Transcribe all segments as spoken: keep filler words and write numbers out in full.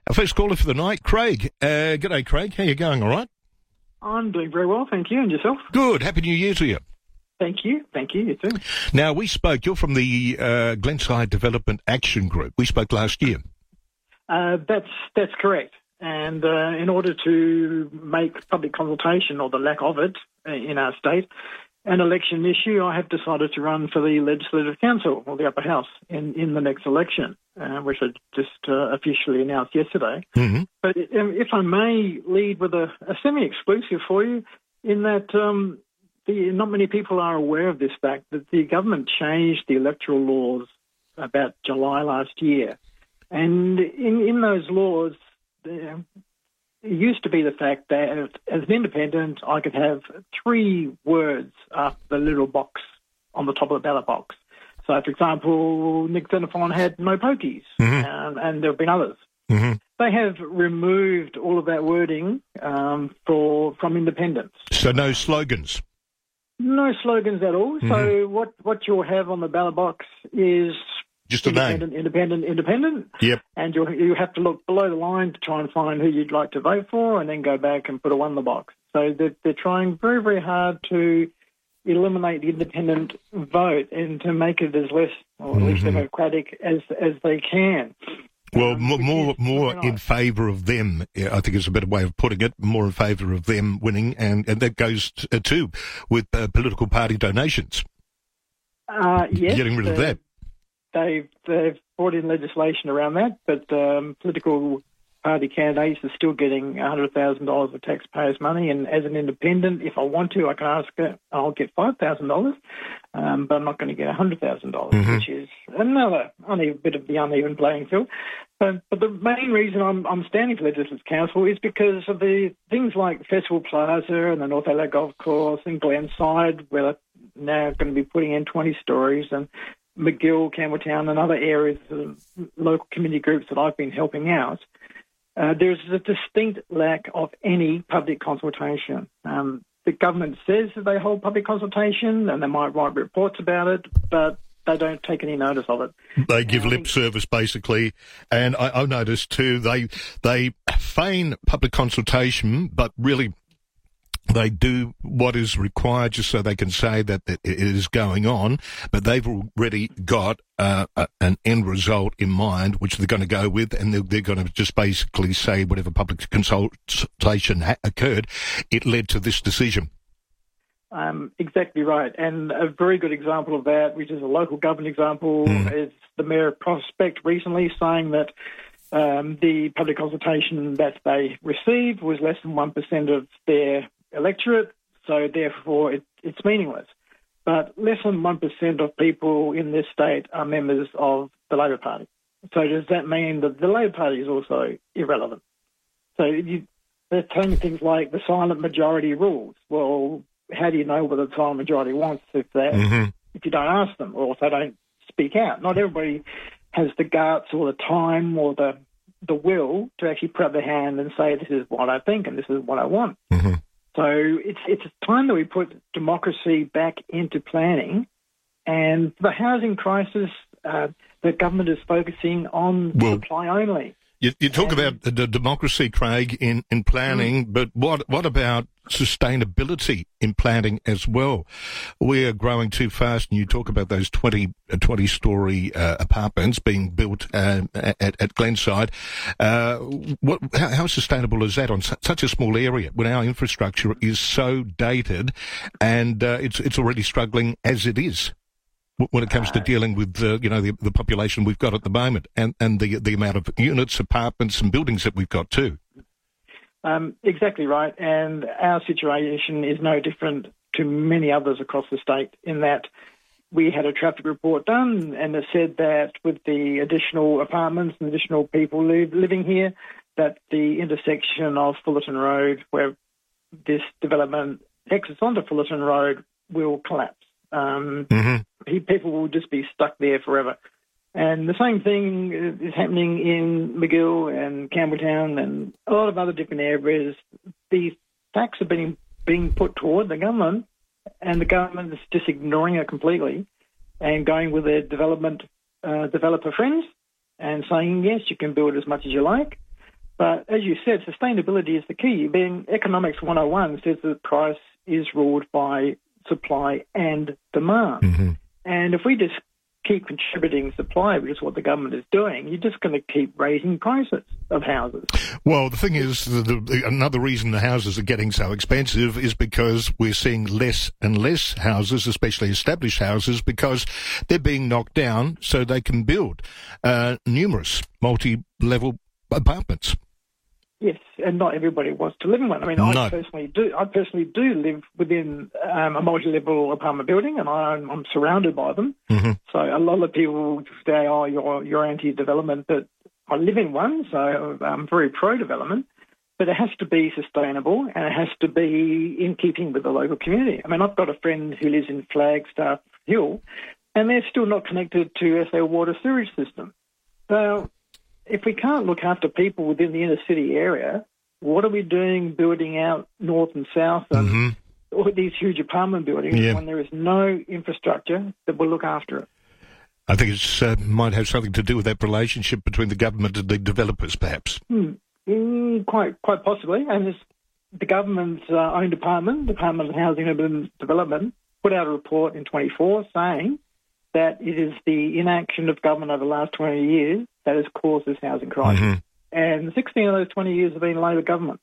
Our first caller for the night, Craig. Uh, g'day, Craig. How you going, all right? I'm doing very well, thank you. And yourself? Good. Happy New Year to you. Thank you. Thank you. You too. Now, we spoke, you're from the uh, Glenside Development Action Group. We spoke last year. Uh, that's that's correct. And uh, in order to make public consultation, or the lack of it, in our state, an election issue, I have decided to run for the Legislative Council, or the Upper House, in, in the next election, uh, which I just uh, officially announced yesterday. Mm-hmm. But if I may lead with a, a semi-exclusive for you, in that um, the, not many people are aware of this fact, that the government changed the electoral laws about July last year. And in, in those laws, uh, it used to be the fact that as an independent, I could have three words after the little box on the top of the ballot box. So, for example, Nick Xenophon had no pokies, mm-hmm. um, and there have been others. Mm-hmm. They have removed all of that wording um, for from independents. So no slogans? No slogans at all. Mm-hmm. So what, what you'll have on the ballot box is just a independent, name. independent, independent. Yep. And you you have to look below the line to try and find who you'd like to vote for, and then go back and put a one in the box. So they're, they're trying very, very hard to eliminate the independent vote and to make it as less, or at least mm-hmm. democratic as as they can. Well, um, more more, more nice. in favour of them, I think is a better way of putting it, more in favour of them winning, and, and that goes to, too with uh, political party donations. Uh, yes. Getting rid of that. They've, they've brought in legislation around that, but um, political party candidates are still getting one hundred thousand dollars of taxpayers' money, and as an independent, if I want to, I can ask it, I'll get five thousand dollars, um, but I'm not going to get one hundred thousand dollars, mm-hmm. which is another only a bit of the uneven playing field. But, but the main reason I'm, I'm standing for Legislative Council is because of the things like Festival Plaza and the North Adelaide Golf Course and Glenside, where they're now going to be putting in twenty stories, and McGill, Campbelltown, and other areas of local community groups that I've been helping out. Uh, there's a distinct lack of any public consultation. Um, the government says that they hold public consultation and they might write reports about it, but they don't take any notice of it. They give um, lip service, basically. And I, I've noticed, too, they they feign public consultation, but really they do what is required just so they can say that it is going on, but they've already got uh, a, an end result in mind, which they're going to go with, and they're, they're going to just basically say whatever public consultation ha- occurred, it led to this decision. Um, exactly right. And a very good example of that, which is a local government example, mm. is the Mayor of Prospect recently saying that um, the public consultation that they received was less than one percent of their electorate, so therefore it, it's meaningless. But less than one percent of people in this state are members of the Labor Party. So does that mean that the Labor Party is also irrelevant? So you, they're telling things like the silent majority rules. Well, how do you know what the silent majority wants if they mm-hmm. if you don't ask them, or if they don't speak out? Not everybody has the guts or the time or the the will to actually put up their hand and say, this is what I think and this is what I want. Mm-hmm. So it's it's time that we put democracy back into planning, and the housing crisis, uh, the government is focusing on well, supply only. You, you talk and, about the democracy, Craig, in, in planning, mm. but what what about sustainability in planning as well? We are growing too fast, and you talk about those twenty, twenty-storey uh, apartments being built uh, at, at Glenside. Uh, what, how, how sustainable is that on su- such a small area when our infrastructure is so dated and uh, it's it's already struggling as it is? When it comes to dealing with, uh, you know, the, the population we've got at the moment, and, and the the amount of units, apartments, and buildings that we've got too. Um, exactly right, and our situation is no different to many others across the state in that we had a traffic report done, and it said that with the additional apartments and additional people live, living here, that the intersection of Fullerton Road, where this development exits onto Fullerton Road, will collapse. Um, mm-hmm. People will just be stuck there forever. And the same thing is happening in McGill and Campbelltown and a lot of other different areas. These tax are being, being put toward the government, and the government is just ignoring it completely and going with their development uh, developer friends and saying, yes, you can build as much as you like. But as you said, sustainability is the key. Being Economics one oh one says that price is ruled by supply and demand. Mm-hmm. And if we just keep contributing supply, which is what the government is doing, you're just going to keep raising prices of houses. Well, the thing is, the, the, another reason the houses are getting so expensive is because we're seeing less and less houses, especially established houses, because they're being knocked down so they can build uh, numerous multi-level apartments. Yes, and not everybody wants to live in one. I mean, No. I personally do. I personally do live within um, a multi-level apartment building, and I'm, I'm surrounded by them. Mm-hmm. So a lot of people say, "Oh, you're you're anti-development," but I live in one, so I'm very pro-development. But it has to be sustainable, and it has to be in keeping with the local community. I mean, I've got a friend who lives in Flagstaff Hill, and they're still not connected to S L water sewage system. So if we can't look after people within the inner city area, what are we doing building out north and south and Mm-hmm. all these huge apartment buildings Yeah. when there is no infrastructure that will look after it? I think it uh, might have something to do with that relationship between the government and the developers, perhaps. Hmm. Mm, quite quite possibly. And this, the government's uh, own department, Department of Housing and Urban Development, put out a report in twenty-four saying that it is the inaction of government over the last twenty years that has caused this housing crisis. Mm-hmm. And sixteen of those twenty years have been Labor government.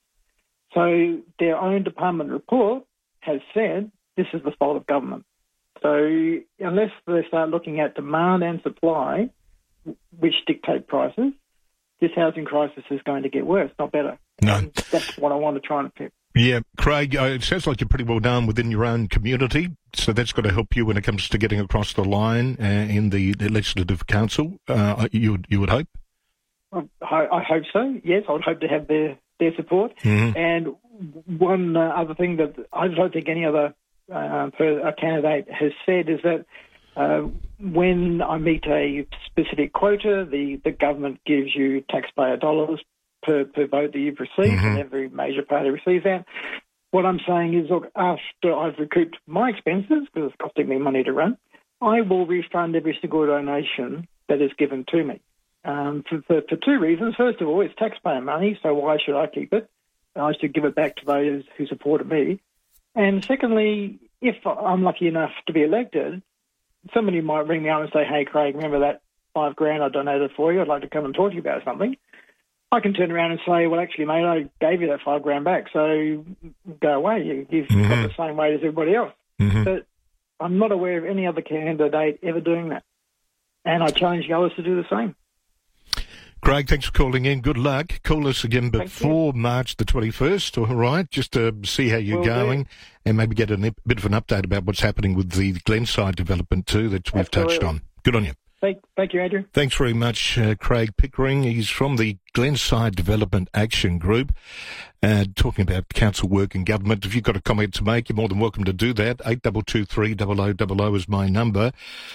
So their own department report has said this is the fault of government. So unless they start looking at demand and supply, which dictate prices, this housing crisis is going to get worse, not better. No. And that's what I want to try and fix. Yeah, Craig, uh, it sounds like you're pretty well done within your own community, so that's got to help you when it comes to getting across the line uh, in the, the Legislative Council, uh, you, would, you would hope? I, I hope so, yes. I would hope to have their, their support. Mm-hmm. And one uh, other thing that I don't think any other uh, per, a candidate has said is that uh, when I meet a specific quota, the, the government gives you taxpayer dollars per, per vote that you've received, Mm-hmm. and every major party receives that. What I'm saying is, look, after I've recouped my expenses, because it's costing me money to run, I will refund every single donation that is given to me. Um, for, for, for two reasons. First of all, it's taxpayer money, so why should I keep it? I should give it back to those who supported me. And secondly, if I'm lucky enough to be elected, somebody might ring me up and say, "Hey, Craig, remember that five grand I donated for you? I'd like to come and talk to you about something." I can turn around and say, "Well, actually, mate, I gave you that five grand back, so go away. You, you've Mm-hmm. got the same weight as everybody else." Mm-hmm. But I'm not aware of any other candidate ever doing that. And I challenge the others to do the same. Craig, thanks for calling in. Good luck. Call us again Thank before March the twenty-first, all right, just to see how you're Will do. going and maybe get a nip- bit of an update about what's happening with the Glenside development too that we've Absolutely. touched on. Good on you. Thank, thank you, Andrew. Thanks very much, uh, Craig Pickering. He's from the Glenside Development Action Group, uh, talking about council work and government. If you've got a comment to make, you're more than welcome to do that. eight two two three, double oh double oh is my number.